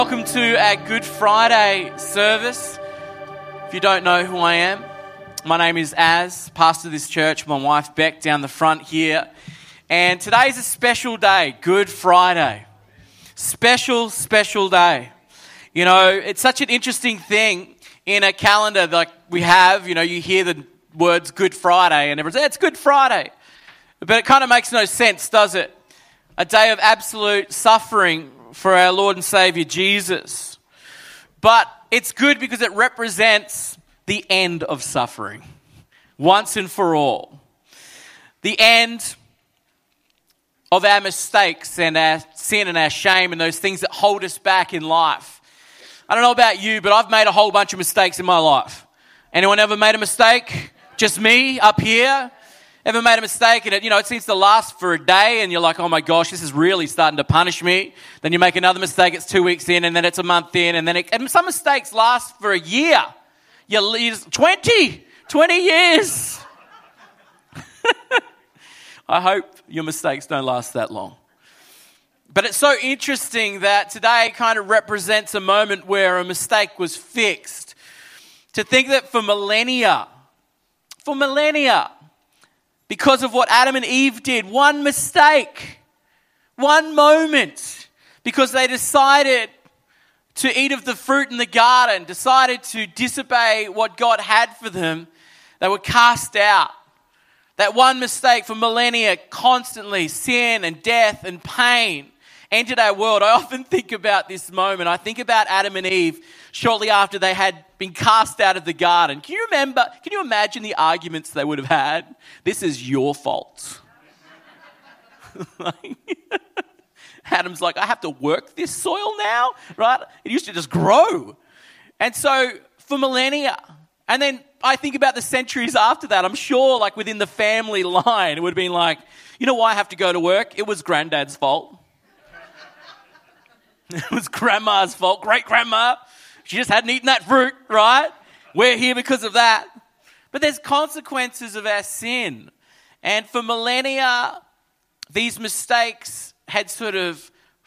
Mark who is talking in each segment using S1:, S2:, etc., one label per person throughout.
S1: Welcome to our Good Friday service. If you don't know who I am, my name is Az, pastor of this church, my wife Beck down the front here. And today's a special day, Good Friday. Special day. You know, it's such an interesting thing in a calendar like we have. You know, you hear the words Good Friday and everyone says, it's Good Friday. But it kind of makes no sense, does it? A day of absolute suffering for our Lord and Savior Jesus. But it's good because it represents the end of suffering, once and for all. The end of our mistakes and our sin and our shame and those things that hold us back in life. I don't know about you, but I've made a whole bunch of mistakes in my life. Anyone ever made a mistake? Just me up here? Ever made a mistake and it seems to last for a day and you're like, oh my gosh, this is really starting to punish me. Then you make another mistake, it's 2 weeks in and then it's a month in and some mistakes last for a year. You're 20 years. I hope your mistakes don't last that long. But it's so interesting that today kind of represents a moment where a mistake was fixed. To think that for millennia, because of what Adam and Eve did, one mistake, one moment, because they decided to eat of the fruit in the garden, decided to disobey what God had for them, they were cast out. That one mistake for millennia, constantly sin and death and pain entered our world. I often think about this moment. I think about Adam and Eve shortly after they had been cast out of the garden. Can you imagine the arguments they would have had? This is your fault. Adam's like, I have to work this soil now, right? It used to just grow. And so for millennia, and then I think about the centuries after that, I'm sure like within the family line, it would have been like, you know why I have to go to work? It was granddad's fault. It was grandma's fault, great-grandma. She just hadn't eaten that fruit, right? We're here because of that. But there's consequences of our sin. And for millennia, these mistakes had sort of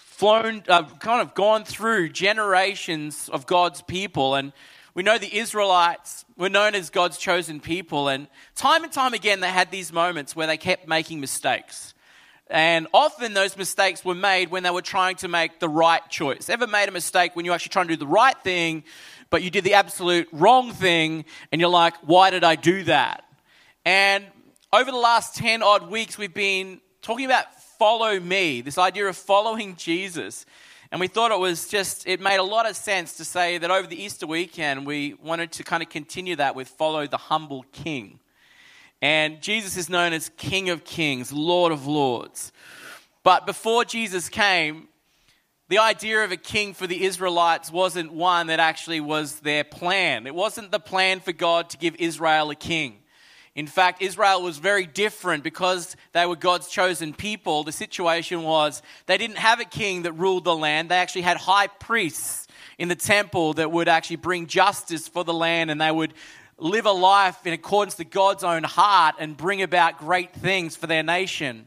S1: gone through generations of God's people. And we know the Israelites were known as God's chosen people. And time again, they had these moments where they kept making mistakes. And often those mistakes were made when they were trying to make the right choice. Ever made a mistake when you're actually trying to do the right thing, but you did the absolute wrong thing, and you're like, why did I do that? And over the last 10 odd weeks, we've been talking about follow me, this idea of following Jesus. And we thought it made a lot of sense to say that over the Easter weekend, we wanted to kind of continue that with follow the humble King. And Jesus is known as King of Kings, Lord of Lords. But before Jesus came, the idea of a king for the Israelites wasn't one that actually was their plan. It wasn't the plan for God to give Israel a king. In fact, Israel was very different because they were God's chosen people. The situation was they didn't have a king that ruled the land. They actually had high priests in the temple that would actually bring justice for the land, and they would live a life in accordance to God's own heart and bring about great things for their nation.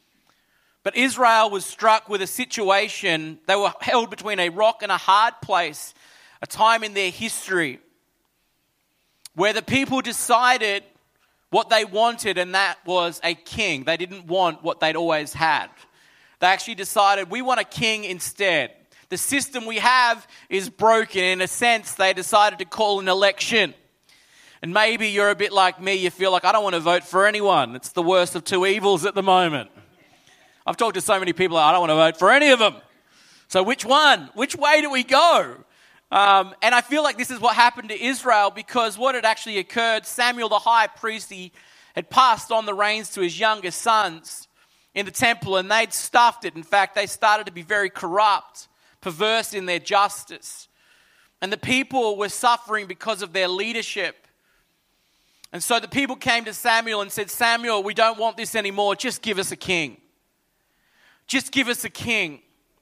S1: But Israel was struck with a situation. They were held between a rock and a hard place, a time in their history where the people decided what they wanted, and that was a king. They didn't want what they'd always had. They actually decided, we want a king instead. The system we have is broken. In a sense, they decided to call an election. And maybe you're a bit like me, you feel like I don't want to vote for anyone. It's the worst of two evils at the moment. I've talked to so many people, I don't want to vote for any of them. So which one? Which way do we go? And I feel like this is what happened to Israel, because what had actually occurred, Samuel the high priest, he had passed on the reins to his younger sons in the temple, and they'd stuffed it. In fact, they started to be very corrupt, perverse in their justice. And the people were suffering because of their leadership. And so the people came to Samuel and said, Samuel, we don't want this anymore. Just give us a king. Just give us a king.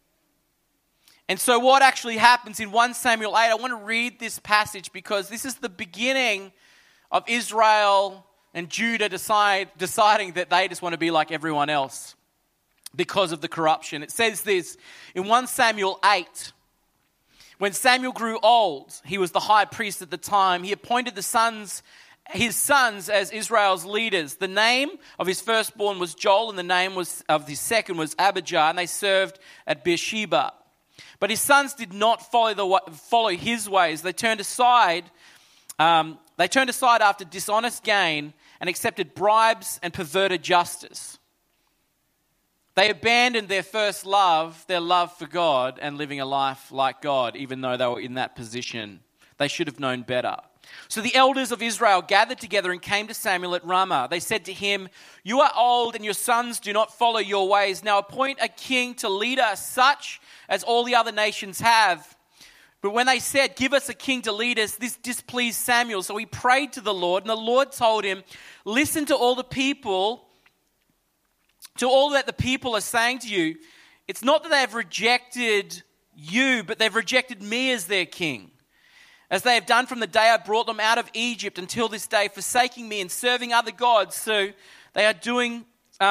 S1: And so what actually happens in 1 Samuel 8, I want to read this passage because this is the beginning of Israel and Judah deciding that they just want to be like everyone else because of the corruption. It says this in 1 Samuel 8, When Samuel grew old, he was the high priest at the time. He appointed his sons as Israel's leaders. The name of his firstborn was Joel, and the name of his second was Abijah, and they served at Beersheba. But his sons did not follow his ways. They turned aside after dishonest gain and accepted bribes and perverted justice. They abandoned their first love, their love for God, and living a life like God, even though they were in that position. They should have known better. So the elders of Israel gathered together and came to Samuel at Ramah. They said to him, "You are old and your sons do not follow your ways. Now appoint a king to lead us, such as all the other nations have." But when they said, "Give us a king to lead us," this displeased Samuel. So he prayed to the Lord, and the Lord told him, "Listen to all that the people are saying to you. It's not that they have rejected you, but they've rejected me as their king, as they have done from the day I brought them out of Egypt until this day, forsaking me and serving other gods. So they are doing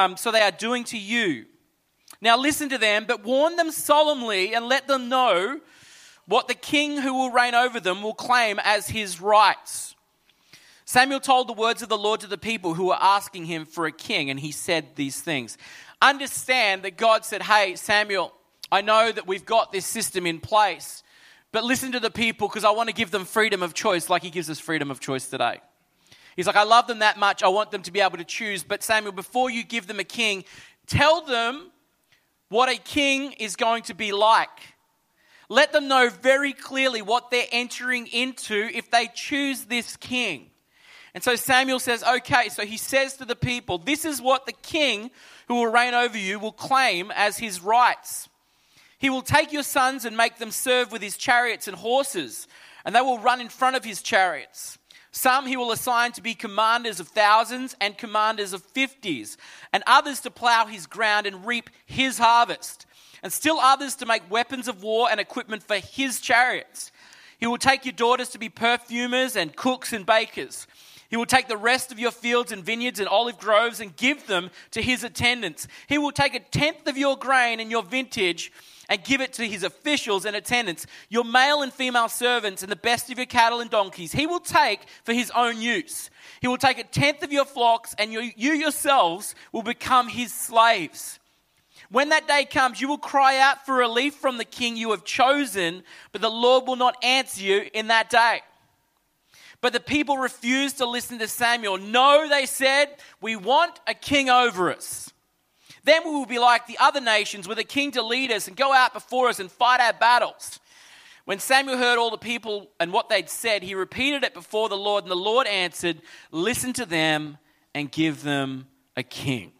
S1: to you. Now listen to them, but warn them solemnly and let them know what the king who will reign over them will claim as his rights." Samuel told the words of the Lord to the people who were asking him for a king, and he said these things. Understand that God said, "Hey, Samuel, I know that we've got this system in place, but listen to the people because I want to give them freedom of choice like he gives us freedom of choice today." He's like, "I love them that much. I want them to be able to choose. But Samuel, before you give them a king, tell them what a king is going to be like. Let them know very clearly what they're entering into if they choose this king." And so Samuel says, okay, so he says to the people, this is what the king who will reign over you will claim as his rights. He will take your sons and make them serve with his chariots and horses, and they will run in front of his chariots. Some he will assign to be commanders of thousands and commanders of 50s, and others to plow his ground and reap his harvest, and still others to make weapons of war and equipment for his chariots. He will take your daughters to be perfumers and cooks and bakers. He will take the rest of your fields and vineyards and olive groves and give them to his attendants. He will take 1/10 of your grain and your vintage and give it to his officials and attendants, your male and female servants and the best of your cattle and donkeys. He will take for his own use. He will take 1/10 of your flocks, and you yourselves will become his slaves. When that day comes, you will cry out for relief from the king you have chosen, but the Lord will not answer you in that day." But the people refused to listen to Samuel. "No," they said, "we want a king over us. Then we will be like the other nations with a king to lead us and go out before us and fight our battles." When Samuel heard all the people and what they'd said, he repeated it before the Lord, and the Lord answered, "Listen to them and give them a king."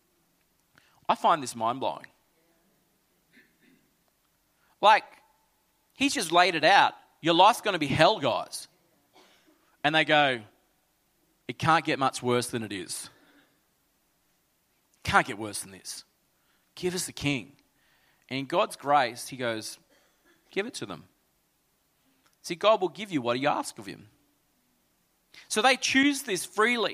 S1: I find this mind-blowing. Like, he's just laid it out. Your life's going to be hell, guys. And they go, it can't get much worse than it is. Can't get worse than this. Give us a king. And in God's grace, he goes, give it to them. See, God will give you what you ask of him. So they choose this freely.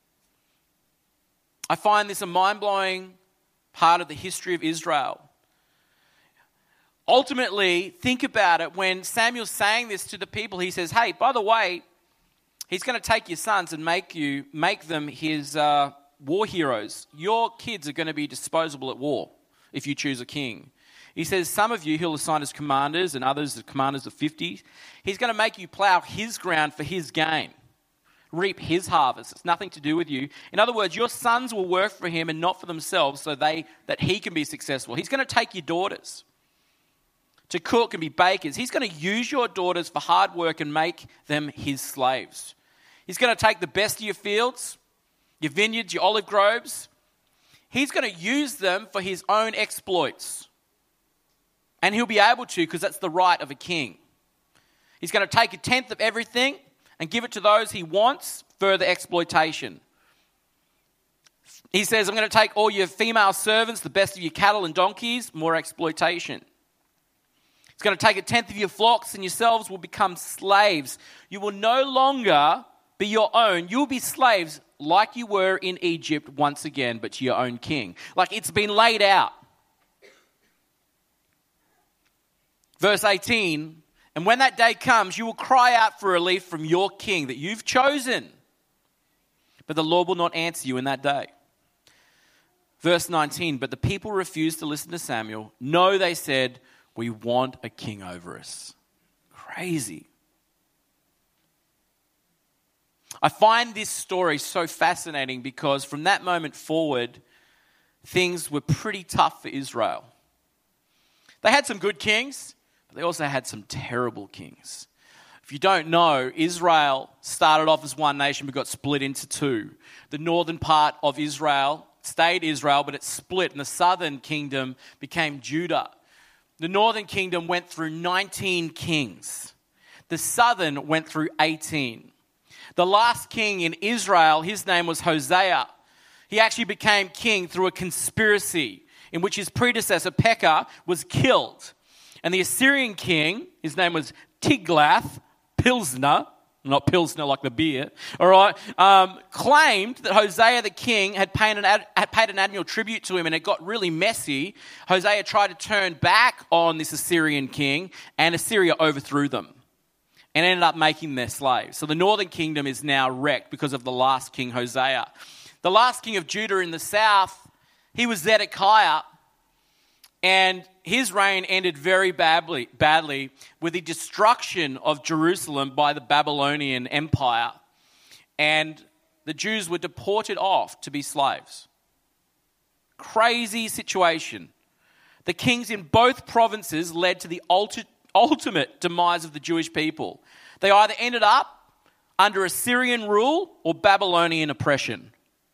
S1: I find this a mind-blowing part of the history of Israel. Ultimately, think about it. When Samuel's saying this to the people, he says, hey, by the way, he's going to take your sons and make them his war heroes. Your kids are going to be disposable at war if you choose a king. He says some of you he'll assign as commanders and others as commanders of 50. He's going to make you plow his ground for his gain, reap his harvest. It's nothing to do with you. In other words, your sons will work for him and not for themselves so that he can be successful. He's going to take your daughters to cook and be bakers. He's going to use your daughters for hard work and make them his slaves. He's going to take the best of your fields, your vineyards, your olive groves. He's going to use them for his own exploits. And he'll be able to because that's the right of a king. He's going to take 1/10 of everything and give it to those he wants, further exploitation. He says, I'm going to take all your female servants, the best of your cattle and donkeys, more exploitation. He's going to take 1/10 of your flocks and yourselves will become slaves. You will no longer be your own. You'll be slaves like you were in Egypt once again, but to your own king. Like it's been laid out. Verse 18, And when that day comes, you will cry out for relief from your king that you've chosen. But the Lord will not answer you in that day. Verse 19, but the people refused to listen to Samuel. No, they said, we want a king over us. Crazy. I find this story so fascinating because from that moment forward, things were pretty tough for Israel. They had some good kings, but they also had some terrible kings. If you don't know, Israel started off as one nation but got split into two. The northern part of Israel stayed Israel, but it split, and the southern kingdom became Judah. The northern kingdom went through 19 kings. The southern went through 18. The last king in Israel, his name was Hosea. He actually became king through a conspiracy in which his predecessor Pekah was killed. And the Assyrian king, his name was Tiglath-Pilesner, not Pilsner like the beer, all right, claimed that Hosea the king had paid an annual tribute to him, and it got really messy. Hosea tried to turn back on this Assyrian king, and Assyria overthrew them and ended up making their slaves. So the northern kingdom is now wrecked because of the last king, Hosea. The last king of Judah in the south, he was Zedekiah, and his reign ended very badly with the destruction of Jerusalem by the Babylonian Empire, and the Jews were deported off to be slaves. Crazy situation. The kings in both provinces led to the ultimate demise of the Jewish people. They either ended up under Assyrian rule or Babylonian oppression.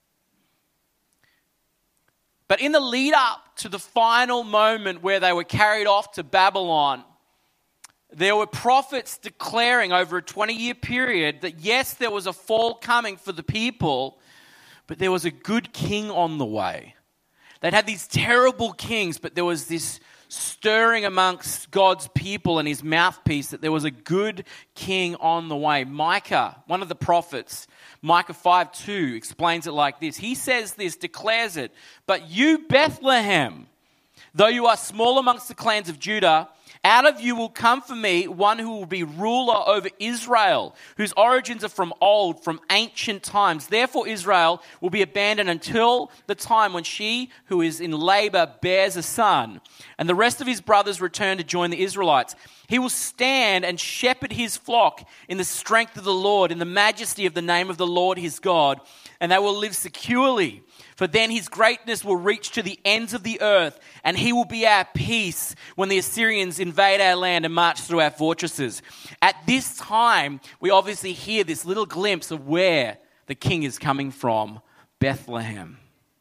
S1: But in the lead up to the final moment where they were carried off to Babylon, there were prophets declaring over a 20-year period that yes, there was a fall coming for the people, but there was a good king on the way. They'd had these terrible kings, but there was this stirring amongst God's people and his mouthpiece that there was a good king on the way. Micah, one of the prophets, Micah 5:2 explains it like this. He says this, declares it, but you, Bethlehem, though you are small amongst the clans of Judah, out of you will come for me one who will be ruler over Israel, whose origins are from old, from ancient times. Therefore Israel will be abandoned until the time when she who is in labor bears a son, and the rest of his brothers return to join the Israelites. He will stand and shepherd his flock in the strength of the Lord, in the majesty of the name of the Lord his God, and they will live securely. For then his greatness will reach to the ends of the earth, and he will be our peace when the Assyrians invade our land and march through our fortresses. At this time, we obviously hear this little glimpse of where the king is coming from, Bethlehem.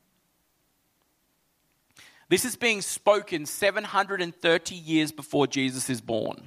S1: This is being spoken 730 years before Jesus is born.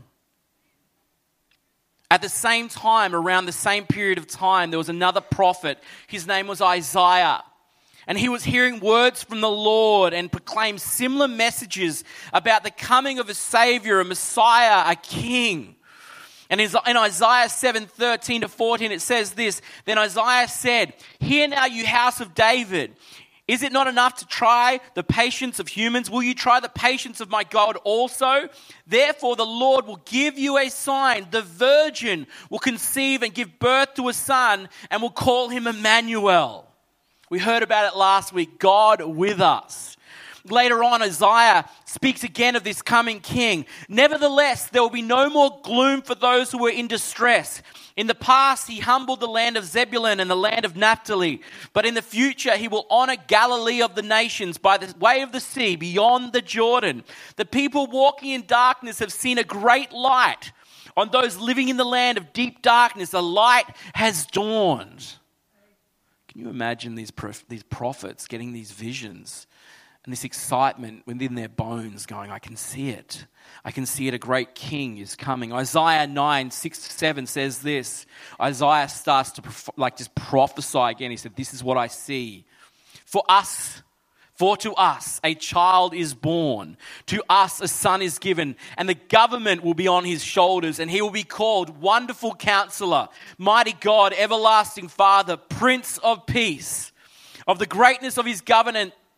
S1: At the same time, around the same period of time, there was another prophet. His name was Isaiah. And he was hearing words from the Lord and proclaimed similar messages about the coming of a Savior, a Messiah, a King. And in Isaiah 7:13-14, it says this, then Isaiah said, hear now, you house of David. Is it not enough to try the patience of humans? Will you try the patience of my God also? Therefore, the Lord will give you a sign. The virgin will conceive and give birth to a son and will call him Emmanuel. We heard about it last week, God with us. Later on, Isaiah speaks again of this coming king. Nevertheless, there will be no more gloom for those who are in distress. In the past, he humbled the land of Zebulun and the land of Naphtali. But in the future, he will honor Galilee of the nations by the way of the sea, beyond the Jordan. The people walking in darkness have seen a great light. On those living in the land of deep darkness, a light has dawned. Can you imagine these prophets getting these visions and this excitement within their bones going, I can see it. I can see it. A great king is coming. Isaiah 9:6-7 says this. Isaiah starts to just prophesy again. He said, this is what I see. For to us a child is born, to us a son is given, and the government will be on his shoulders, and he will be called Wonderful Counselor, Mighty God, Everlasting Father, Prince of Peace. Of the greatness of his government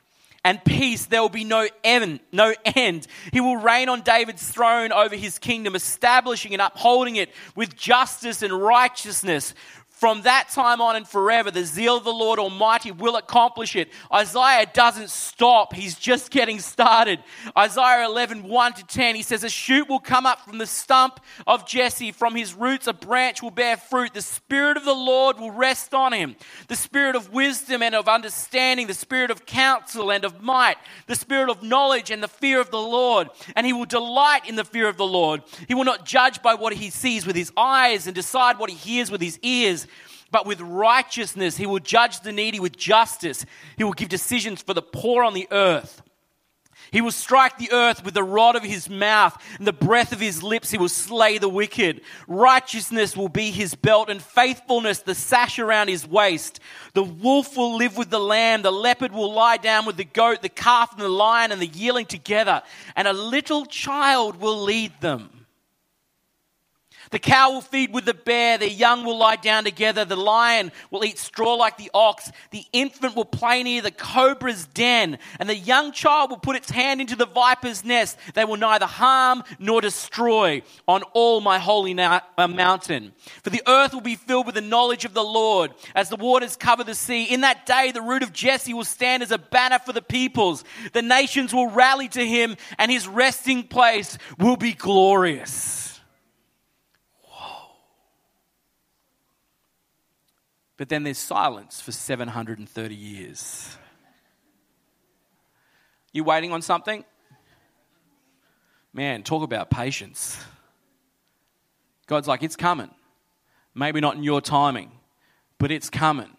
S1: and peace. There will be no end. He will reign on David's throne over his kingdom, establishing and upholding it with justice and righteousness. From that time on and forever, the zeal of the Lord Almighty will accomplish it. Isaiah doesn't stop. He's just getting started. Isaiah 11, 1-10, he says, a shoot will come up from the stump of Jesse. From his roots, a branch will bear fruit. The Spirit of the Lord will rest on him. The Spirit of wisdom and of understanding, the Spirit of counsel and of might, the Spirit of knowledge and the fear of the Lord. And he will delight in the fear of the Lord. He will not judge by what he sees with his eyes and decide what he hears with his ears. But with righteousness, he will judge the needy with justice. He will give decisions for the poor on the earth. He will strike the earth with the rod of his mouth, and the breath of his lips he will slay the wicked. Righteousness will be his belt, and faithfulness the sash around his waist. The wolf will live with the lamb, the leopard will lie down with the goat, the calf and the lion and the yearling together, and a little child will lead them. The cow will feed with the bear, the young will lie down together, the lion will eat straw like the ox, the infant will play near the cobra's den, and the young child will put its hand into the viper's nest. They will neither harm nor destroy on all my holy mountain. For the earth will be filled with the knowledge of the Lord, as the waters cover the sea. In that day the root of Jesse will stand as a banner for the peoples. The nations will rally to him, and his resting place will be glorious. But then there's silence for 730 years. You waiting on something? Man, talk about patience. God's like, it's coming. Maybe not in your timing, but it's coming.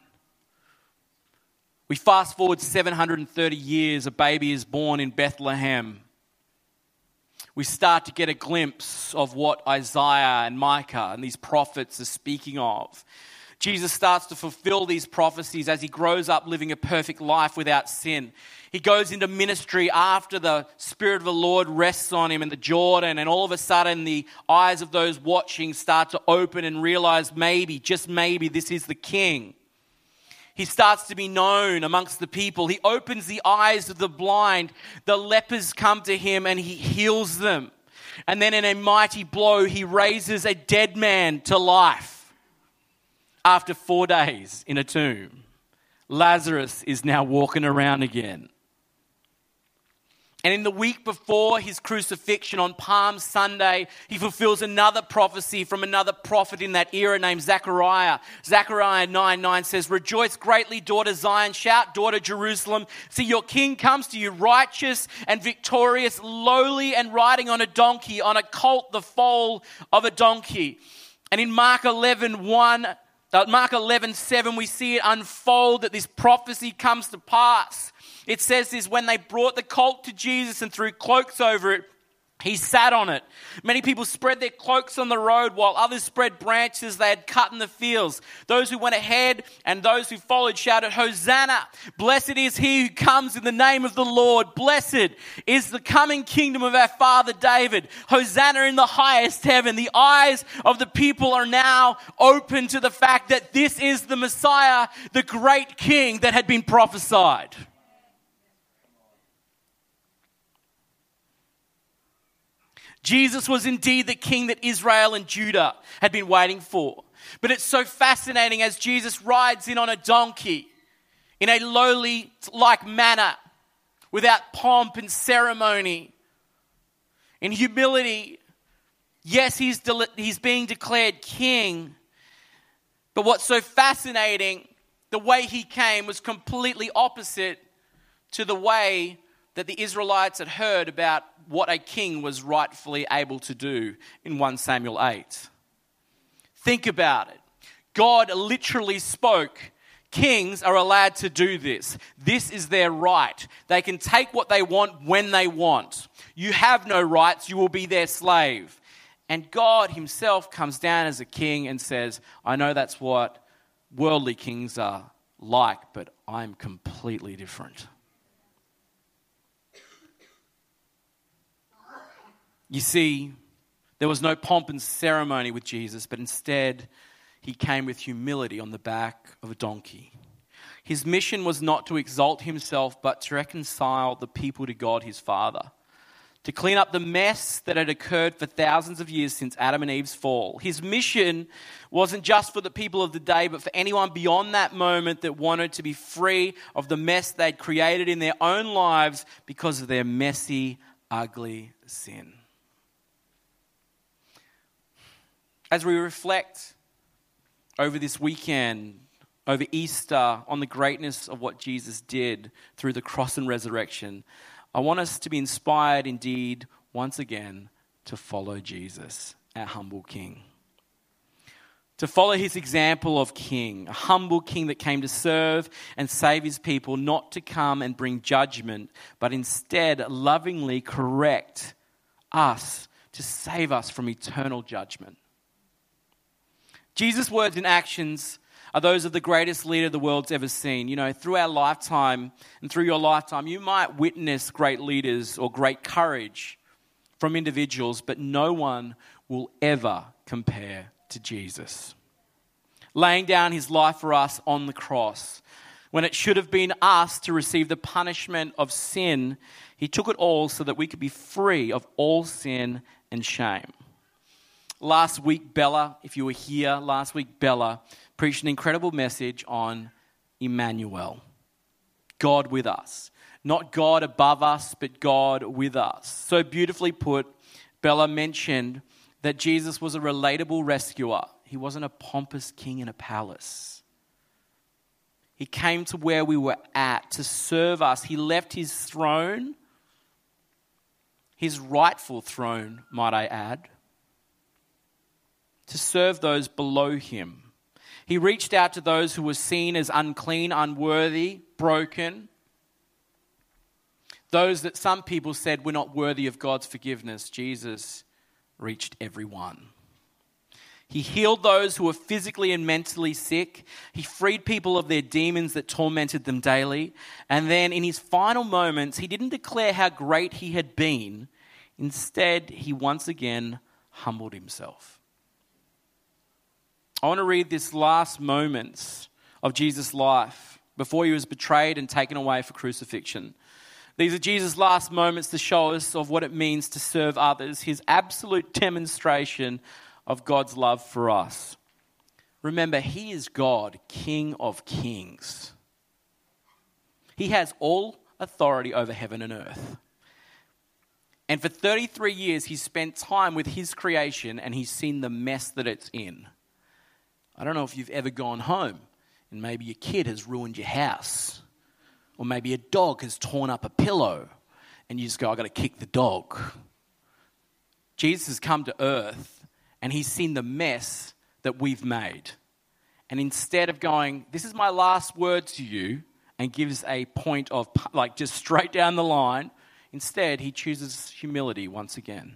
S1: We fast forward 730 years, a baby is born in Bethlehem. We start to get a glimpse of what Isaiah and Micah and these prophets are speaking of. Jesus starts to fulfill these prophecies as he grows up living a perfect life without sin. He goes into ministry after the Spirit of the Lord rests on him in the Jordan, and all of a sudden the eyes of those watching start to open and realize maybe, just maybe, this is the King. He starts to be known amongst the people. He opens the eyes of the blind. The lepers come to him and he heals them. And then in a mighty blow, he raises a dead man to life. After 4 days in a tomb, Lazarus is now walking around again. And in the week before his crucifixion on Palm Sunday, he fulfills another prophecy from another prophet in that era named Zechariah. Zechariah 9:9 says, "Rejoice greatly, daughter Zion. Shout, daughter Jerusalem. See, your king comes to you, righteous and victorious, lowly and riding on a donkey, on a colt, the foal of a donkey." And in Mark 11:7, we see it unfold that this prophecy comes to pass. It says this: when they brought the colt to Jesus and threw cloaks over it, he sat on it. Many people spread their cloaks on the road, while others spread branches they had cut in the fields. Those who went ahead and those who followed shouted, "Hosanna! Blessed is he who comes in the name of the Lord. Blessed is the coming kingdom of our father David. Hosanna in the highest heaven." The eyes of the people are now open to the fact that this is the Messiah, the great King that had been prophesied. Jesus was indeed the king that Israel and Judah had been waiting for. But it's so fascinating as Jesus rides in on a donkey in a lowly-like manner, without pomp and ceremony, in humility. Yes, he's being declared king. But what's so fascinating, the way he came was completely opposite to the way that the Israelites had heard about what a king was rightfully able to do in 1 Samuel 8. Think about it. God literally spoke, kings are allowed to do this. This is their right. They can take what they want when they want. You have no rights, you will be their slave. And God himself comes down as a king and says, I know that's what worldly kings are like, but I'm completely different. You see, there was no pomp and ceremony with Jesus, but instead he came with humility on the back of a donkey. His mission was not to exalt himself, but to reconcile the people to God his Father, to clean up the mess that had occurred for thousands of years since Adam and Eve's fall. His mission wasn't just for the people of the day, but for anyone beyond that moment that wanted to be free of the mess they'd created in their own lives because of their messy, ugly sin. As we reflect over this weekend, over Easter, on the greatness of what Jesus did through the cross and resurrection, I want us to be inspired indeed, once again, to follow Jesus, our humble King. To follow his example of king, a humble king that came to serve and save his people, not to come and bring judgment, but instead lovingly correct us to save us from eternal judgment. Jesus' words and actions are those of the greatest leader the world's ever seen. You know, through our lifetime and through your lifetime, you might witness great leaders or great courage from individuals, but no one will ever compare to Jesus. Laying down his life for us on the cross, when it should have been us to receive the punishment of sin, he took it all so that we could be free of all sin and shame. Last week, Bella, if you were here, Bella preached an incredible message on Emmanuel, God with us. Not God above us, but God with us. So beautifully put, Bella mentioned that Jesus was a relatable rescuer. He wasn't a pompous king in a palace. He came to where we were at to serve us. He left his throne, his rightful throne, might I add, to serve those below him. He reached out to those who were seen as unclean, unworthy, broken. Those that some people said were not worthy of God's forgiveness. Jesus reached everyone. He healed those who were physically and mentally sick. He freed people of their demons that tormented them daily. And then in his final moments, he didn't declare how great he had been. Instead, he once again humbled himself. I want to read this last moments of Jesus' life before he was betrayed and taken away for crucifixion. These are Jesus' last moments to show us of what it means to serve others, his absolute demonstration of God's love for us. Remember, he is God, King of kings. He has all authority over heaven and earth. And for 33 years, he's spent time with his creation and he's seen the mess that it's in. I don't know if you've ever gone home and maybe your kid has ruined your house. Or maybe a dog has torn up a pillow and you just go, I've got to kick the dog. Jesus has come to earth and he's seen the mess that we've made. And instead of going, this is my last word to you, and gives a point of like just straight down the line, instead he chooses humility once again.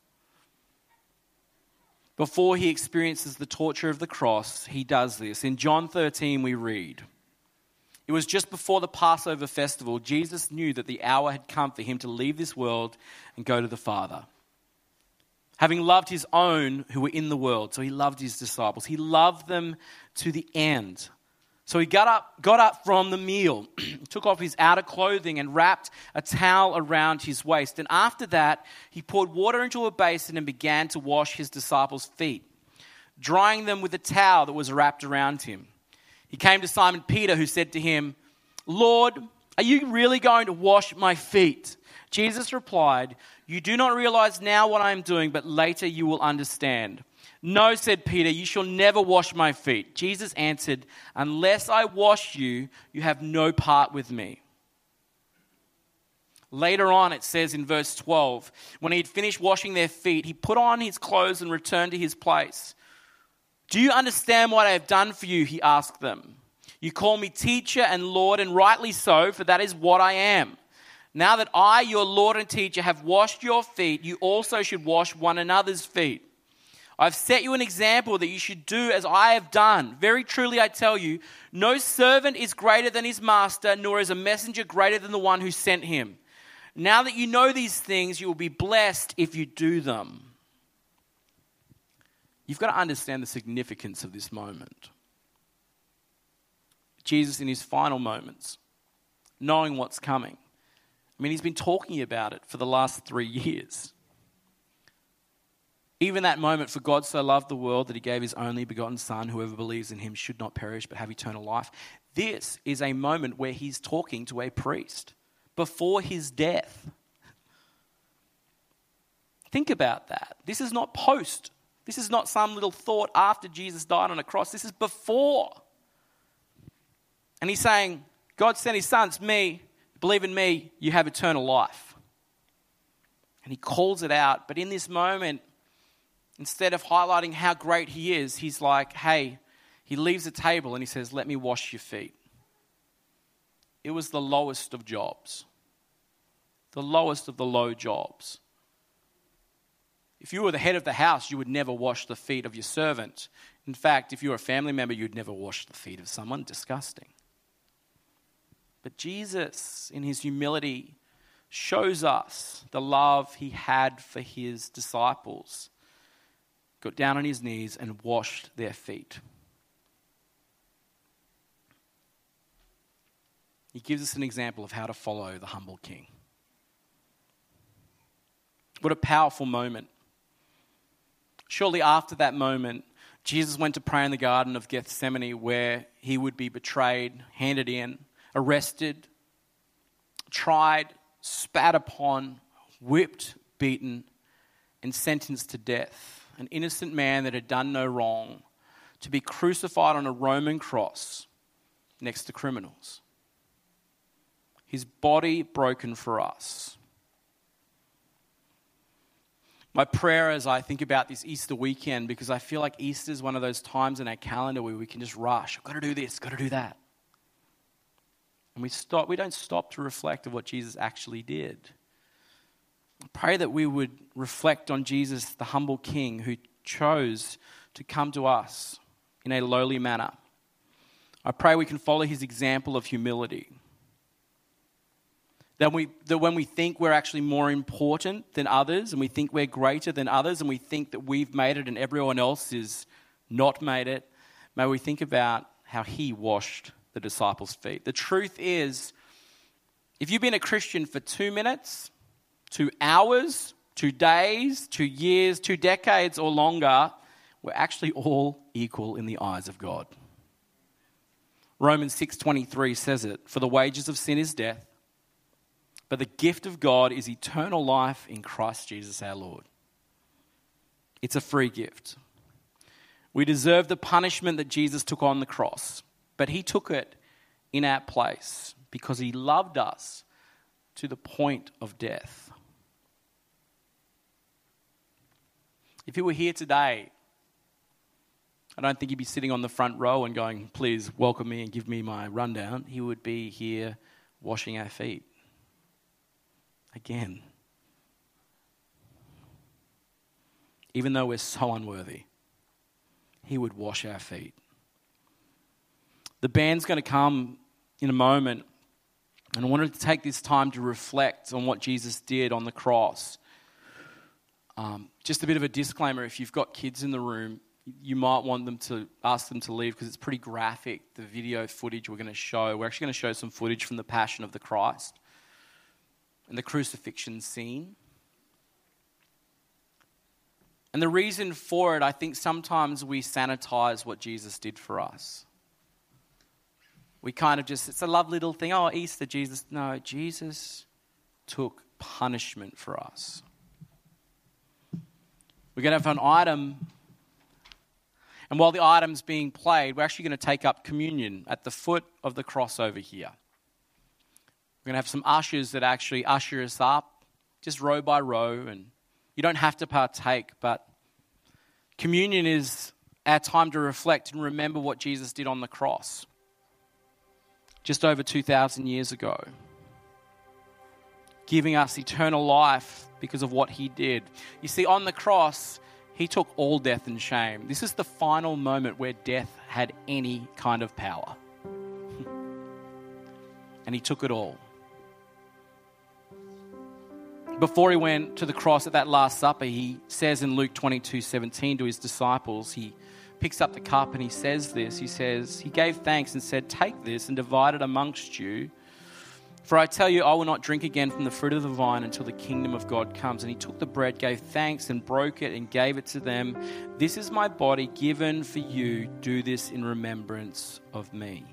S1: Before he experiences the torture of the cross, he does this. In John 13 we read, it was just before the Passover festival, Jesus knew that the hour had come for him to leave this world and go to the Father. Having loved his own who were in the world, so he loved his disciples. He loved them to the end. So he got up from the meal, took off his outer clothing and wrapped a towel around his waist. And after that, he poured water into a basin and began to wash his disciples' feet, drying them with a towel that was wrapped around him. He came to Simon Peter, who said to him, Lord, are you really going to wash my feet? Jesus replied, you do not realize now what I am doing, but later you will understand. No, said Peter, you shall never wash my feet. Jesus answered, unless I wash you, you have no part with me. Later on, it says in verse 12, when he had finished washing their feet, he put on his clothes and returned to his place. Do you understand what I have done for you? He asked them. You call me teacher and Lord, and rightly so, for that is what I am. Now that I, your Lord and teacher, have washed your feet, you also should wash one another's feet. I've set you an example that you should do as I have done. Very truly I tell you, no servant is greater than his master, nor is a messenger greater than the one who sent him. Now that you know these things, you will be blessed if you do them. You've got to understand the significance of this moment. Jesus in his final moments, knowing what's coming. I mean, he's been talking about it for the last 3 years. Even that moment, for God so loved the world that he gave his only begotten Son, whoever believes in him should not perish but have eternal life. This is a moment where he's talking to a priest before his death. Think about that. This is not post. This is not some little thought after Jesus died on a cross. This is before. And he's saying, God sent his Son, it's me. Believe in me, you have eternal life. And he calls it out. But in this moment, instead of highlighting how great he is, he's like, hey, he leaves the table and he says, let me wash your feet. It was the lowest of jobs. The lowest of the low jobs. If you were the head of the house, you would never wash the feet of your servant. In fact, if you were a family member, you'd never wash the feet of someone. Disgusting. But Jesus, in his humility, shows us the love he had for his disciples. Got down on his knees and washed their feet. He gives us an example of how to follow the humble king. What a powerful moment. Shortly after that moment, Jesus went to pray in the Garden of Gethsemane, where he would be betrayed, handed in, arrested, tried, spat upon, whipped, beaten, and sentenced to death. An innocent man that had done no wrong, to be crucified on a Roman cross next to criminals. His body broken for us. My prayer as I think about this Easter weekend, because I feel like Easter is one of those times in our calendar where we can just rush. I've got to do this, got to do that. And we don't stop to reflect on what Jesus actually did. I pray that we would reflect on Jesus, the humble King who chose to come to us in a lowly manner. I pray we can follow his example of humility. That when we think we're actually more important than others, and we think we're greater than others, and we think that we've made it and everyone else is not made it, may we think about how he washed the disciples' feet. The truth is, if you've been a Christian for 2 minutes, 2 hours, 2 days, 2 years, 2 decades or longer, we're actually all equal in the eyes of God. Romans 6:23 says it, "For the wages of sin is death, but the gift of God is eternal life in Christ Jesus our Lord." It's a free gift. We deserve the punishment that Jesus took on the cross, but he took it in our place because he loved us to the point of death. If he were here today, I don't think he'd be sitting on the front row and going, please welcome me and give me my rundown. He would be here washing our feet. Again. Even though we're so unworthy, he would wash our feet. The band's going to come in a moment, and I wanted to take this time to reflect on what Jesus did on the cross. Just a bit of a disclaimer, if you've got kids in the room, you might want them to ask them to leave because it's pretty graphic, the video footage we're going to show. We're actually going to show some footage from the Passion of the Christ and the crucifixion scene. And the reason for it, I think sometimes we sanitize what Jesus did for us. We kind of just, it's a lovely little thing. Oh, Easter, Jesus. No, Jesus took punishment for us. We're going to have an item, and while the item's being played, we're actually going to take up communion at the foot of the cross over here. We're going to have some ushers that actually usher us up, just row by row, and you don't have to partake, but communion is our time to reflect and remember what Jesus did on the cross just over 2,000 years ago, giving us eternal life because of what he did. You see, on the cross, he took all death and shame. This is the final moment where death had any kind of power. And he took it all. Before he went to the cross at that Last Supper, he says in Luke 22:17 to his disciples, he picks up the cup and he says this. He says, he gave thanks and said, "Take this and divide it amongst you. For I tell you, I will not drink again from the fruit of the vine until the kingdom of God comes." And he took the bread, gave thanks and broke it and gave it to them. "This is my body given for you. Do this in remembrance of me."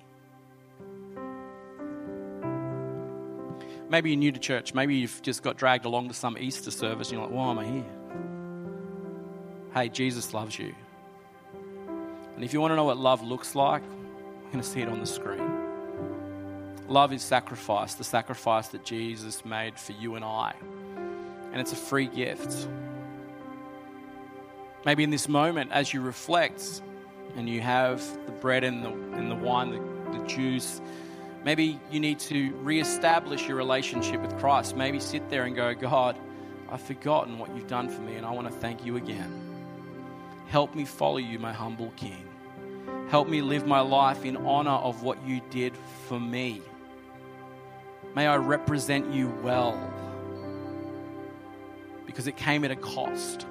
S1: Maybe you're new to church. Maybe you've just got dragged along to some Easter service and you're like, "Why am I here?" Hey, Jesus loves you. And if you want to know what love looks like, you're going to see it on the screen. Love is sacrifice, the sacrifice that Jesus made for you and I. And it's a free gift. Maybe in this moment, as you reflect and you have the bread and the wine, the juice, maybe you need to reestablish your relationship with Christ. Maybe sit there and go, "God, I've forgotten what you've done for me and I want to thank you again. Help me follow you, my humble King. Help me live my life in honor of what you did for me. May I represent you well, because it came at a cost."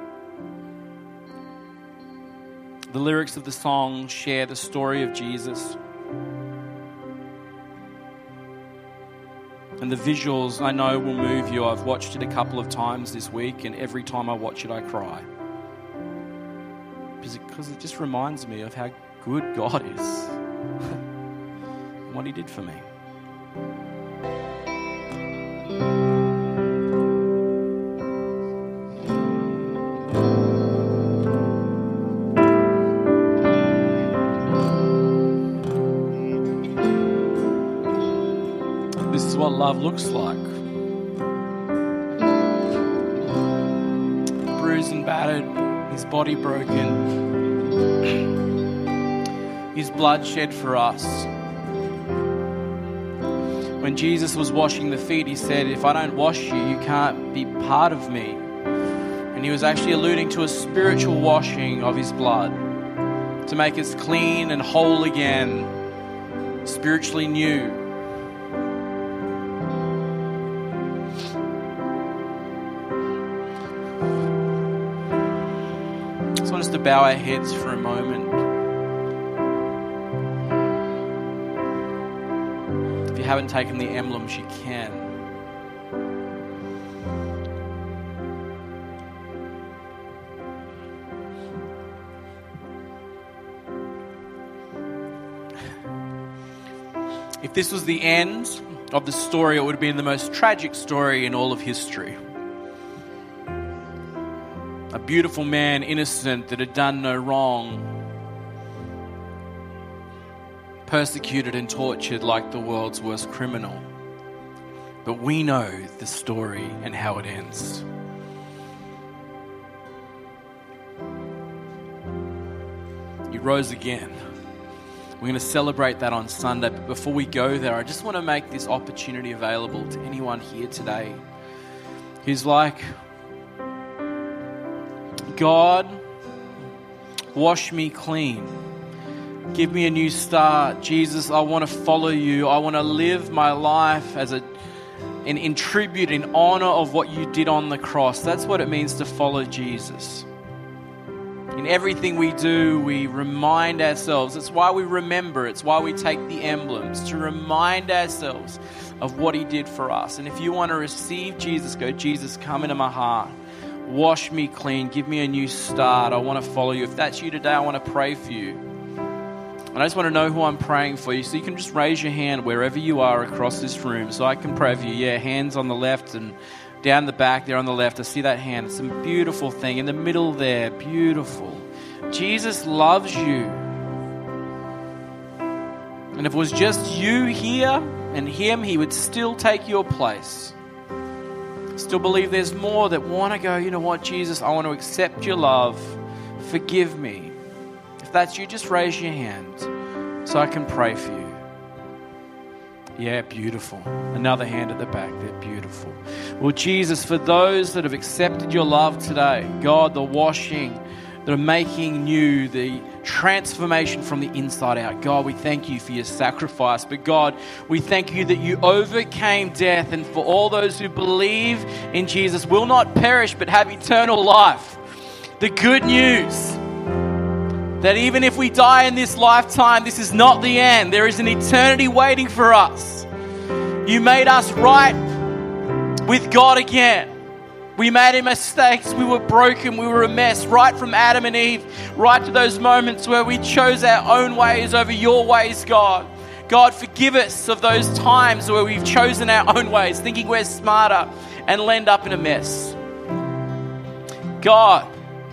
S1: The lyrics of the song share the story of Jesus. And the visuals, I know, will move you. I've watched it a couple of times this week, and every time I watch it, I cry. Because it just reminds me of how good God is and what he did for me. This is what love looks like. Bruised and battered, his body broken, his blood shed for us. When Jesus was washing the feet, he said, "If I don't wash you, you can't be part of me." And he was actually alluding to a spiritual washing of his blood to make us clean and whole again, spiritually new. I just want us to bow our heads for a moment. If you haven't taken the emblems, you can. If this was the end of the story, it would have been the most tragic story in all of history. A beautiful man, innocent, that had done no wrong, persecuted and tortured like the world's worst criminal. But we know the story and how it ends. He rose again. We're going to celebrate that on Sunday. But before we go there, I just want to make this opportunity available to anyone here today who's like, "God, wash me clean. Give me a new start. Jesus, I want to follow you. I want to live my life as in tribute, in honor of what you did on the cross." That's what it means to follow Jesus. In everything we do, we remind ourselves. It's why we remember. It's why we take the emblems, to remind ourselves of what he did for us. And if you want to receive Jesus, go, "Jesus, come into my heart. Wash me clean. Give me a new start. I want to follow you." If that's you today, I want to pray for you. And I just want to know who I'm praying for you. So you can just raise your hand wherever you are across this room so I can pray for you. Yeah, hands on the left and down the back there on the left. I see that hand. It's a beautiful thing. In the middle there, beautiful. Jesus loves you. And if it was just you here and him, he would still take your place. Still believe there's more that want to go, "You know what, Jesus, I want to accept your love. Forgive me." If that's you, just raise your hand so I can pray for you. Yeah, beautiful. Another hand at the back there, beautiful. Well, Jesus, for those that have accepted your love today, God, the washing, the making new, the transformation from the inside out. God, we thank you for your sacrifice. But God, we thank you that you overcame death, and for all those who believe in Jesus will not perish but have eternal life. The good news That even if we die in this lifetime, this is not the end. There is an eternity waiting for us. You made us right with God again. We made mistakes. We were broken. We were a mess. Right from Adam and Eve, right to those moments where we chose our own ways over your ways, God. God, forgive us of those times where we've chosen our own ways, thinking we're smarter, and end up in a mess. God,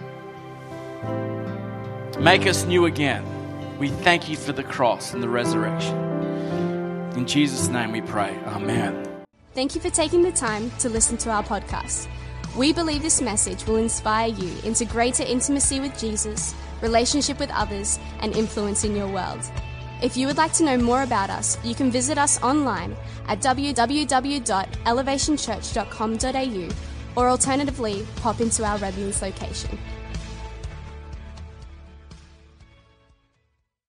S1: make us new again. We thank you for the cross and the resurrection. In Jesus' name we pray. Amen.
S2: Thank you for taking the time to listen to our podcast. We believe this message will inspire you into greater intimacy with Jesus, relationship with others, and influence in your world. If you would like to know more about us, you can visit us online at www.elevationchurch.com.au or alternatively, pop into our Redlands location.